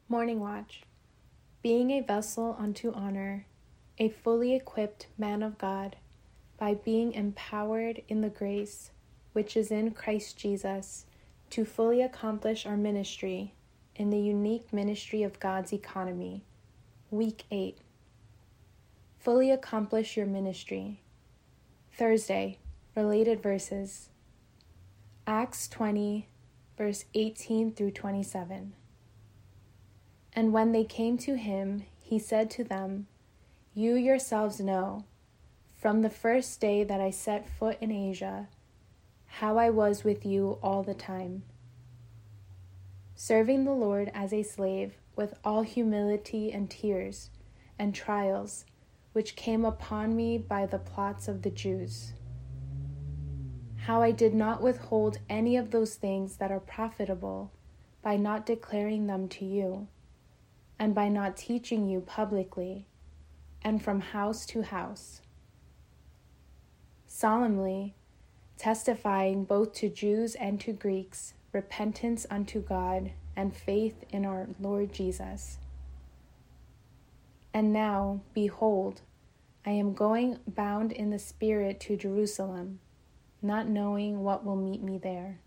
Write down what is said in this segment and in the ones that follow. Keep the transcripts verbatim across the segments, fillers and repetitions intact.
Morning Watch. Being a vessel unto honor, a fully equipped man of God, by being empowered in the grace which is in Christ Jesus, to fully accomplish our ministry in the unique ministry of God's economy. Week eight. Fully accomplish your ministry. Thursday, related verses. Acts twenty, verse eighteen through twenty-seven. And when they came to him, he said to them, You yourselves know, from the first day that I set foot in Asia, how I was with you all the time, serving the Lord as a slave with all humility and tears and trials, which came upon me by the plots of the Jews. How I did not withhold any of those things that are profitable by not declaring them to you, and by not teaching you publicly, and from house to house, solemnly testifying both to Jews and to Greeks repentance unto God and faith in our Lord Jesus. And now, behold, I am going bound in the Spirit to Jerusalem, not knowing what will meet me there,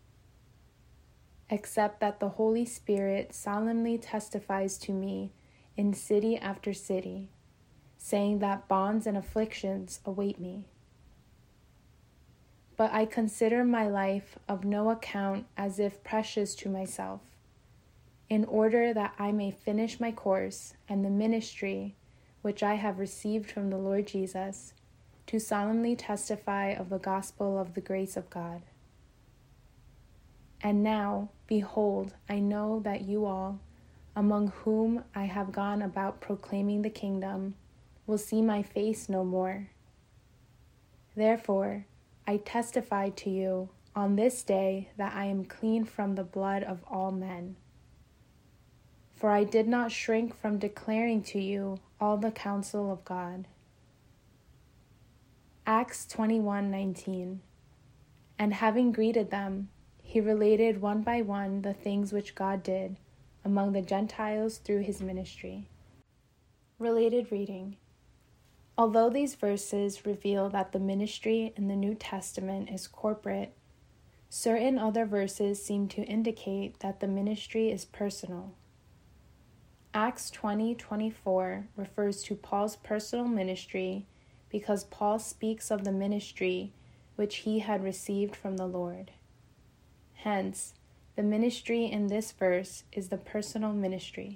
except that the Holy Spirit solemnly testifies to me in city after city, saying that bonds and afflictions await me. But I consider my life of no account as if precious to myself, in order that I may finish my course and the ministry which I have received from the Lord Jesus, to solemnly testify of the gospel of the grace of God. And now, behold, I know that you all, among whom I have gone about proclaiming the kingdom, will see my face no more. Therefore, I testify to you on this day that I am clean from the blood of all men. For I did not shrink from declaring to you all the counsel of God. Acts twenty-one nineteen. And having greeted them, he related one by one the things which God did among the Gentiles through his ministry. Related reading. Although these verses reveal that the ministry in the New Testament is corporate, certain other verses seem to indicate that the ministry is personal. Acts twenty twenty-four refers to Paul's personal ministry because Paul speaks of the ministry which he had received from the Lord. Hence, the ministry in this verse is the personal ministry.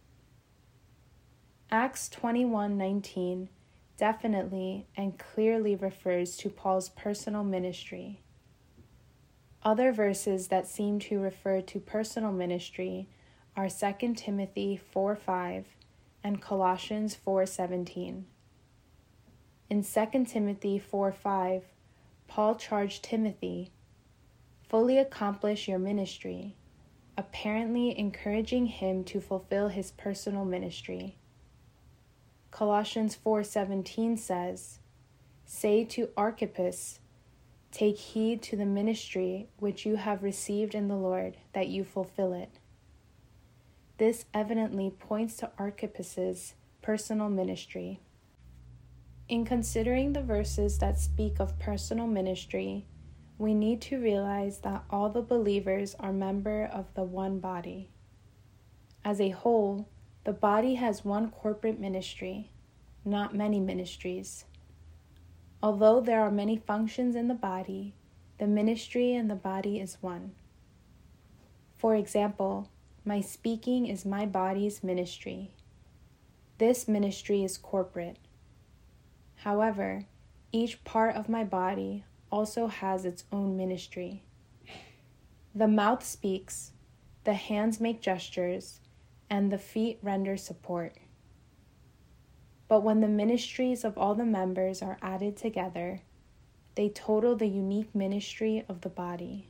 Acts twenty-one nineteen definitely and clearly refers to Paul's personal ministry. Other verses that seem to refer to personal ministry are Second Timothy four five and Colossians four seventeen. In Second Timothy four five, Paul charged Timothy, fully accomplish your ministry, apparently encouraging him to fulfill his personal ministry. Colossians four seventeen says, Say to Archippus, take heed to the ministry which you have received in the Lord, that you fulfill it. This evidently points to Archippus's personal ministry. In considering the verses that speak of personal ministry, we need to realize that all the believers are members of the one body. As a whole, the body has one corporate ministry, not many ministries. Although there are many functions in the body, the ministry in the body is one. For example, my speaking is my body's ministry. This ministry is corporate. However, each part of my body also has its own ministry. The mouth speaks, the hands make gestures, and the feet render support. But when the ministries of all the members are added together, they total the unique ministry of the body.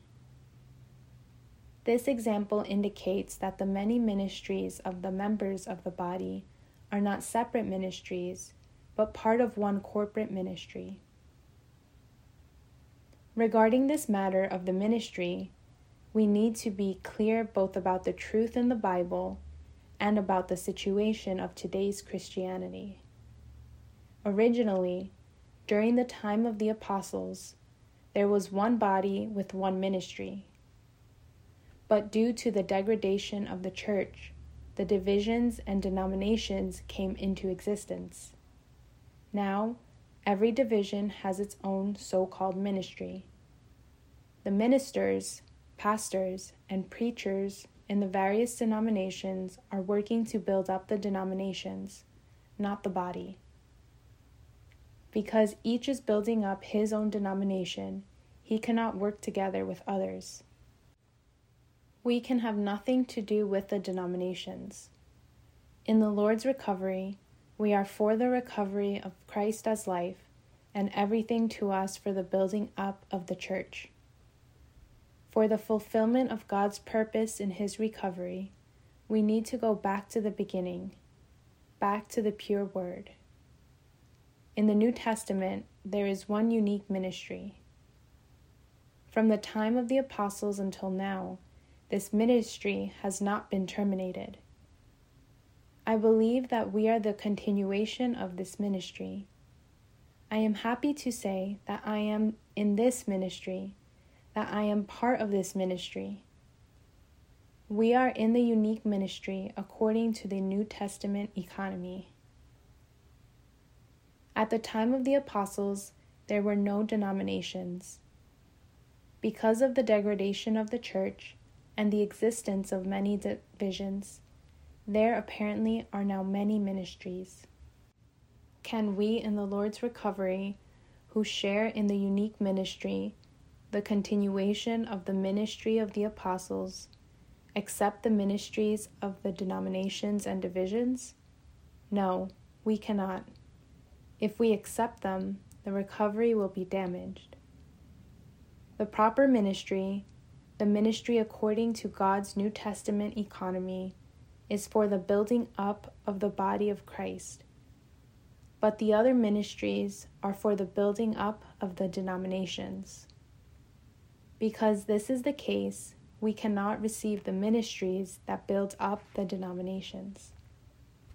This example indicates that the many ministries of the members of the body are not separate ministries, but part of one corporate ministry. Regarding this matter of the ministry, we need to be clear both about the truth in the Bible and about the situation of today's Christianity. Originally, during the time of the apostles, there was one body with one ministry. But due to the degradation of the church, the divisions and denominations came into existence. Now, every division has its own so-called ministry. The ministers, pastors, and preachers in the various denominations are working to build up the denominations, not the body. Because each is building up his own denomination, he cannot work together with others. We can have nothing to do with the denominations. In the Lord's recovery, we are for the recovery of Christ as life, and everything to us for the building up of the church. For the fulfillment of God's purpose in his recovery, we need to go back to the beginning, back to the pure word. In the New Testament, there is one unique ministry. From the time of the apostles until now, this ministry has not been terminated. I believe that we are the continuation of this ministry. I am happy to say that I am in this ministry, that I am part of this ministry. We are in the unique ministry according to the New Testament economy. At the time of the apostles, there were no denominations. Because of the degradation of the church and the existence of many divisions, there apparently are now many ministries. Can we in the Lord's recovery, who share in the unique ministry, the continuation of the ministry of the apostles, accept the ministries of the denominations and divisions? No, we cannot. If we accept them, the recovery will be damaged. The proper ministry, the ministry according to God's New Testament economy, is for the building up of the body of Christ. But the other ministries are for the building up of the denominations. Because this is the case, we cannot receive the ministries that build up the denominations.